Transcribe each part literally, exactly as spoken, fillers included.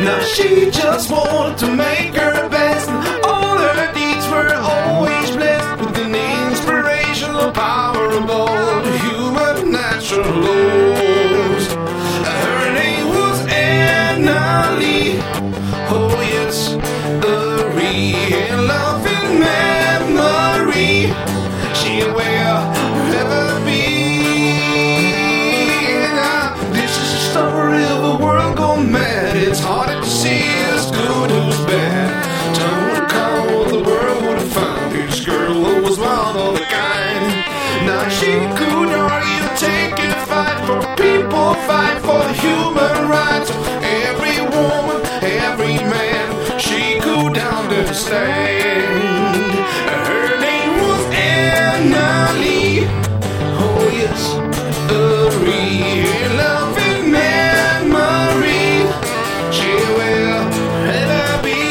Now she just wanted to make her best, and all her deeds were always blessed with an inspirational power of all the human natural laws. Her name was Anna Lee. Oh yes, a real loving memory. She will ever be. Now, this is a story of a world gone mad. It's harder to see who's good, who's bad. Don't recall what the world would have found this girl who was one of a kind. Now she could argue, take and fight for people, fight for the human rights of every woman, every man. She could understand. Her name was Anna Lee. Oh yes, a real loving memory. She will ever be.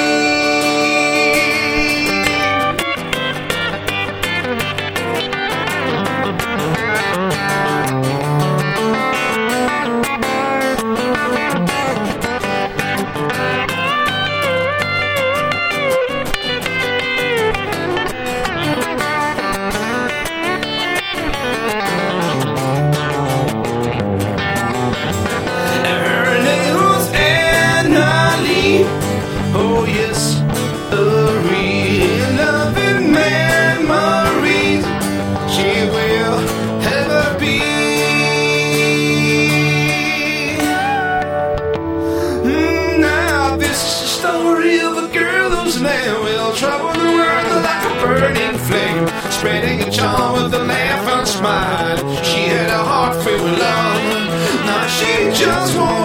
Oh yes, a real loving memories. She will ever be. Mm, now this is the story of a girl whose name will trouble the world like a burning flame, spreading a charm with a laugh and smile. She had a heart filled with love. Now she just won't